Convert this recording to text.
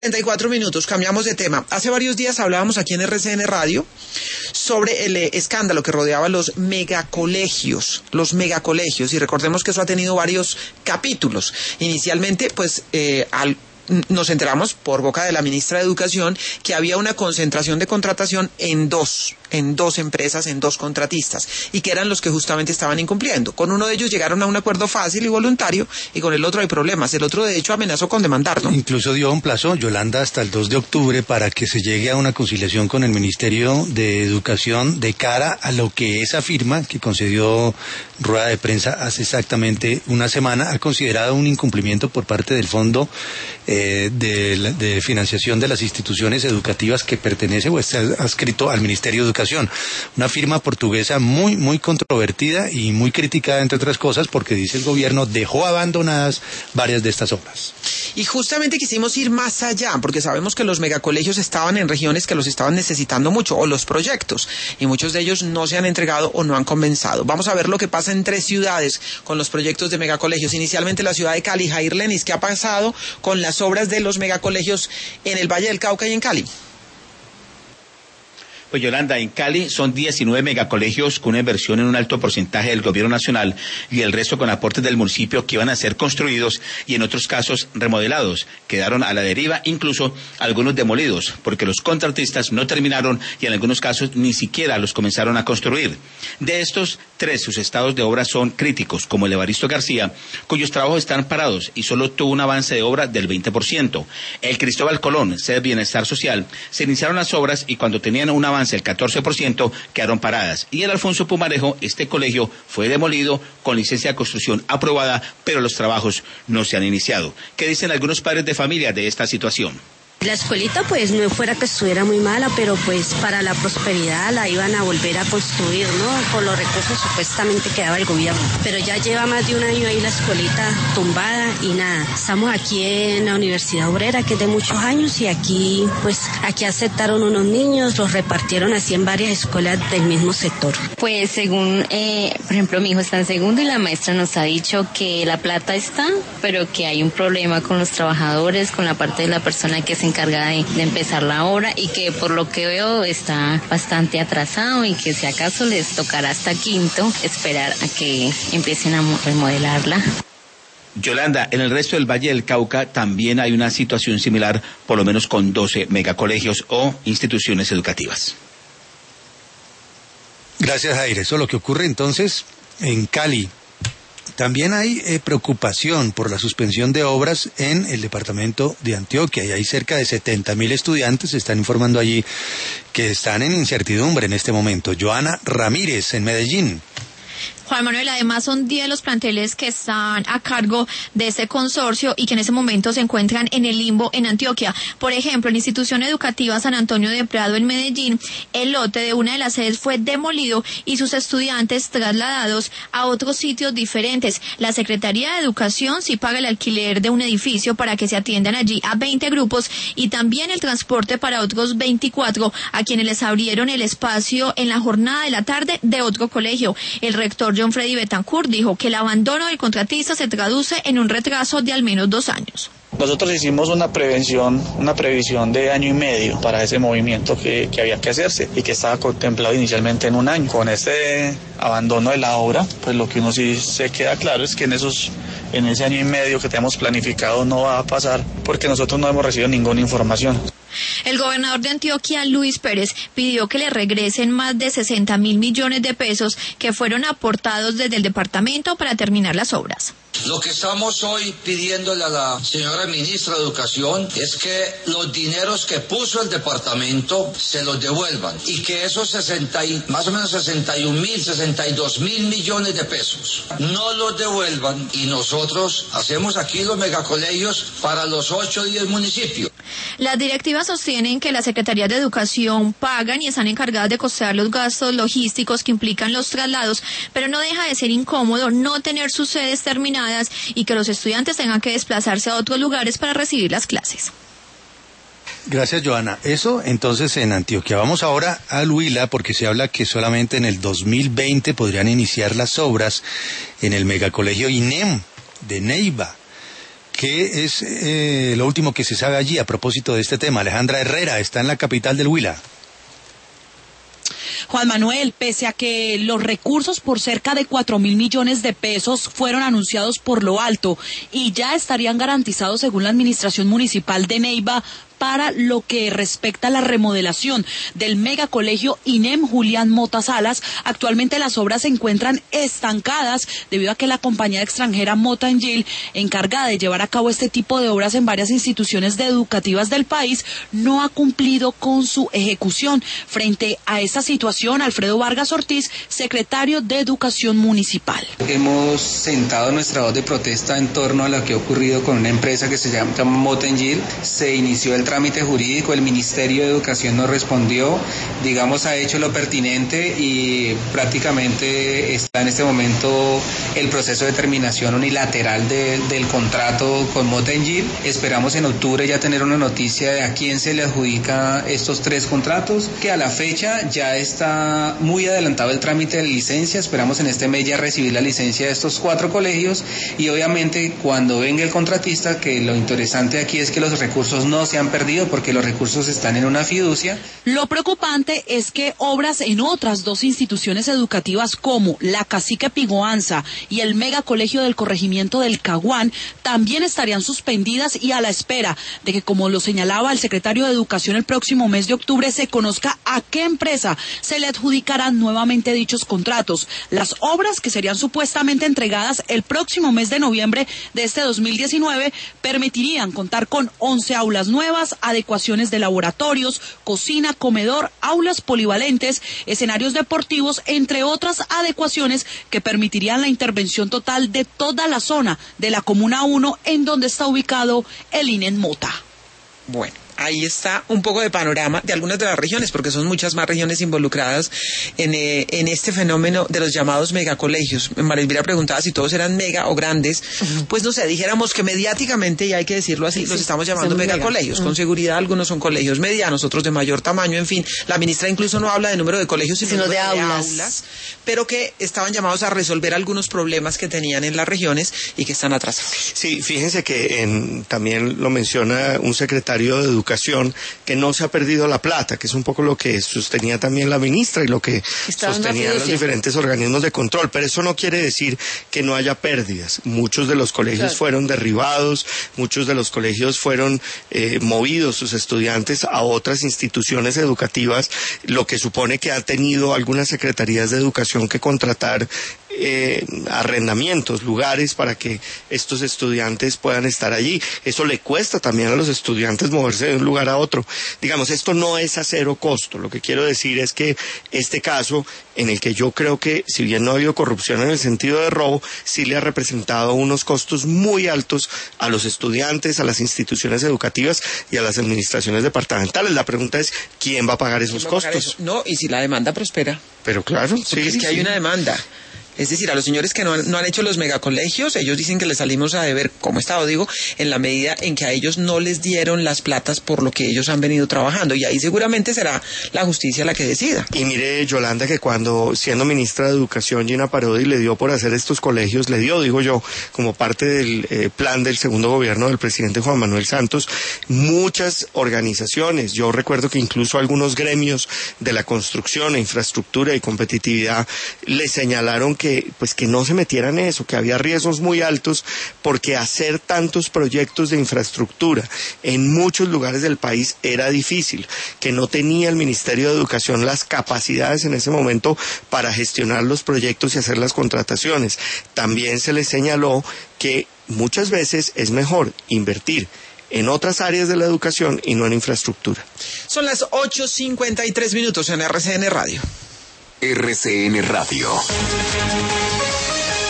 34 minutos, cambiamos de tema. Hace varios días hablábamos aquí en RCN Radio sobre el escándalo que rodeaba los megacolegios, y recordemos que eso ha tenido varios capítulos. Inicialmente, nos enteramos por boca de la ministra de Educación que había una concentración de contratación en dos empresas, en dos contratistas, y que eran los que justamente estaban incumpliendo. Con uno de ellos llegaron a un acuerdo fácil y voluntario, y con el otro hay problemas. El otro, de hecho, amenazó con demandar, ¿no? Incluso dio un plazo, Yolanda, hasta el 2 de octubre para que se llegue a una conciliación con el Ministerio de Educación de cara a lo que esa firma, que concedió rueda de prensa hace exactamente una semana, ha considerado un incumplimiento por parte del Fondo de financiación de las instituciones educativas que pertenece o está adscrito al Ministerio de Educación. Una firma portuguesa muy, muy controvertida y muy criticada, entre otras cosas, porque dice el gobierno dejó abandonadas varias de estas obras. Y justamente quisimos ir más allá, porque sabemos que los megacolegios estaban en regiones que los estaban necesitando mucho, o los proyectos, y muchos de ellos no se han entregado o no han comenzado. Vamos a ver lo que pasa en 3 ciudades con los proyectos de megacolegios. Inicialmente la ciudad de Cali. Jair Lenis, ¿qué ha pasado con las obras de los megacolegios en el Valle del Cauca y en Cali? Pues Yolanda, en Cali son 19 megacolegios con una inversión en un alto porcentaje del gobierno nacional y el resto con aportes del municipio que iban a ser construidos y en otros casos remodelados. Quedaron a la deriva, incluso algunos demolidos, porque los contratistas no terminaron y en algunos casos ni siquiera los comenzaron a construir. De estos, 3 sus estados de obra son críticos, como el Evaristo García, cuyos trabajos están parados y solo tuvo un avance de obra del 20%. El Cristóbal Colón, sede de Bienestar Social, se iniciaron las obras y cuando tenían un avance del 14% quedaron paradas. Y el Alfonso Pumarejo, este colegio fue demolido con licencia de construcción aprobada, pero los trabajos no se han iniciado. ¿Qué dicen algunos padres de familia de esta situación? La escuelita pues no fuera que estuviera muy mala, pero pues para la prosperidad la iban a volver a construir, ¿no? Con los recursos supuestamente que daba el gobierno. Pero ya lleva más de un año ahí la escuelita tumbada y nada. Estamos aquí en la Universidad Obrera, que es de muchos años, y aquí aceptaron unos niños, los repartieron así en varias escuelas del mismo sector. Pues según, por ejemplo, mi hijo está en segundo y la maestra nos ha dicho que la plata está, pero que hay un problema con los trabajadores, con la parte de la persona que se encargada de empezar la obra y que por lo que veo está bastante atrasado y que si acaso les tocará hasta quinto esperar a que empiecen a remodelarla. Yolanda, en el resto del Valle del Cauca también hay una situación similar, por lo menos con 12 megacolegios o instituciones educativas. Gracias, Jair. Eso es lo que ocurre entonces en Cali. También hay preocupación por la suspensión de obras en el departamento de Antioquia, y hay cerca de 70.000 estudiantes, se están informando allí, que están en incertidumbre en este momento. Joana Ramírez, en Medellín. Juan Manuel, además son 10 los planteles que están a cargo de este consorcio y que en ese momento se encuentran en el limbo en Antioquia. Por ejemplo, en la institución educativa San Antonio de Prado en Medellín, el lote de una de las sedes fue demolido y sus estudiantes trasladados a otros sitios diferentes. La Secretaría de Educación sí paga el alquiler de un edificio para que se atiendan allí a 20 grupos y también el transporte para otros 24 a quienes les abrieron el espacio en la jornada de la tarde de otro colegio. El rector John Freddy Betancourt dijo que el abandono del contratista se traduce en un retraso de al menos 2 años. Nosotros hicimos una previsión de 1 año y medio para ese movimiento que había que hacerse y que estaba contemplado inicialmente en 1 año. Con este abandono de la obra, pues lo que uno sí se queda claro es que en ese año y medio que tenemos planificado no va a pasar porque nosotros no hemos recibido ninguna información. El gobernador de Antioquia, Luis Pérez, pidió que le regresen más de 60.000 millones de pesos que fueron aportados desde el departamento para terminar las obras. Lo que estamos hoy pidiéndole a la señora ministra de Educación es que los dineros que puso el departamento se los devuelvan y que esos más o menos 62.000 millones de pesos no los devuelvan y nosotros hacemos aquí los megacolegios para los 8 o 10 municipios. Las directivas sostienen que las secretarías de educación pagan y están encargadas de costear los gastos logísticos que implican los traslados, pero no deja de ser incómodo no tener sus sedes terminadas y que los estudiantes tengan que desplazarse a otros lugares para recibir las clases. Gracias, Joana. Eso entonces en Antioquia. Vamos ahora al Huila, porque se habla que solamente en el 2020 podrían iniciar las obras en el megacolegio INEM de Neiva, ¿Qué es lo último que se sabe allí a propósito de este tema? Alejandra Herrera está en la capital del Huila. Juan Manuel, pese a que los recursos por cerca de 4.000 millones de pesos fueron anunciados por lo alto y ya estarían garantizados según la administración municipal de Neiva para lo que respecta a la remodelación del megacolegio INEM Julián Mota Salas, actualmente las obras se encuentran estancadas debido a que la compañía extranjera Mota Engil, encargada de llevar a cabo este tipo de obras en varias instituciones educativas del país, no ha cumplido con su ejecución. Frente a esta situación, Alfredo Vargas Ortiz, secretario de Educación Municipal. Hemos sentado nuestra voz de protesta en torno a lo que ha ocurrido con una empresa que se llama Mota Engil. Se inició el trámite jurídico, el Ministerio de Educación no respondió, digamos, ha hecho lo pertinente y prácticamente está en este momento el proceso de terminación unilateral del contrato con Mota Engil. Esperamos en octubre ya tener una noticia de a quién se le adjudica estos 3 contratos, que a la fecha ya está muy adelantado el trámite de licencia. Esperamos en este mes ya recibir la licencia de estos 4 colegios y obviamente cuando venga el contratista, que lo interesante aquí es que los recursos no se han perdido porque los recursos están en una fiducia. Lo preocupante es que obras en otras 2 instituciones educativas como la Cacique Pigoanza y el megacolegio del corregimiento del Caguán también estarían suspendidas y a la espera de que, como lo señalaba el secretario de Educación, el próximo mes de octubre se conozca a qué empresa se le adjudicarán nuevamente dichos contratos. Las obras, que serían supuestamente entregadas el próximo mes de noviembre de este 2019, permitirían contar con 11 aulas nuevas, adecuaciones de laboratorios, cocina, comedor, aulas polivalentes, escenarios deportivos, entre otras adecuaciones que permitirían la intervención total de toda la zona de la Comuna 1 en donde está ubicado el INEM Mota. Bueno, ahí está un poco de panorama de algunas de las regiones, porque son muchas más regiones involucradas en este fenómeno de los llamados megacolegios. María Elvira preguntaba si todos eran mega o grandes. Pues no sé, dijéramos que mediáticamente, y hay que decirlo así, los estamos llamando megacolegios. Con seguridad algunos son colegios medianos, otros de mayor tamaño, en fin. La ministra incluso no habla de número de colegios, sino de aulas, pero que estaban llamados a resolver algunos problemas que tenían en las regiones y que están atrasados. Sí, fíjense que también lo menciona un secretario de Educación, que no se ha perdido la plata, que es un poco lo que sostenía también la ministra y lo que sostenían los diferentes organismos de control, pero eso no quiere decir que no haya pérdidas. Muchos de los colegios fueron derribados, muchos de los colegios fueron movidos sus estudiantes a otras instituciones educativas, lo que supone que ha tenido algunas secretarías de educación que contratar arrendamientos, lugares para que estos estudiantes puedan estar allí. Eso le cuesta también a los estudiantes moverse de un lugar a otro. Digamos, esto no es a cero costo. Lo que quiero decir es que este caso, en el que yo creo que, si bien no ha habido corrupción en el sentido de robo, sí le ha representado unos costos muy altos a los estudiantes, a las instituciones educativas y a las administraciones departamentales. La pregunta es, ¿quién va a pagar esos costos? No, y si la demanda prospera. Pero claro, porque es que hay una demanda. Es decir, a los señores que no han hecho los megacolegios, ellos dicen que les salimos a deber, como Estado digo, en la medida en que a ellos no les dieron las platas por lo que ellos han venido trabajando. Y ahí seguramente será la justicia la que decida. Y mire, Yolanda, que cuando, siendo ministra de Educación, Gina Parodi le dio por hacer estos colegios, digo yo, como parte del plan del segundo gobierno del presidente Juan Manuel Santos, muchas organizaciones, yo recuerdo que incluso algunos gremios de la construcción, infraestructura y competitividad le señalaron que no se metieran en eso, que había riesgos muy altos, porque hacer tantos proyectos de infraestructura en muchos lugares del país era difícil, que no tenía el Ministerio de Educación las capacidades en ese momento para gestionar los proyectos y hacer las contrataciones. También se les señaló que muchas veces es mejor invertir en otras áreas de la educación y no en infraestructura. Son las 8:53 en RCN Radio. RCN Radio.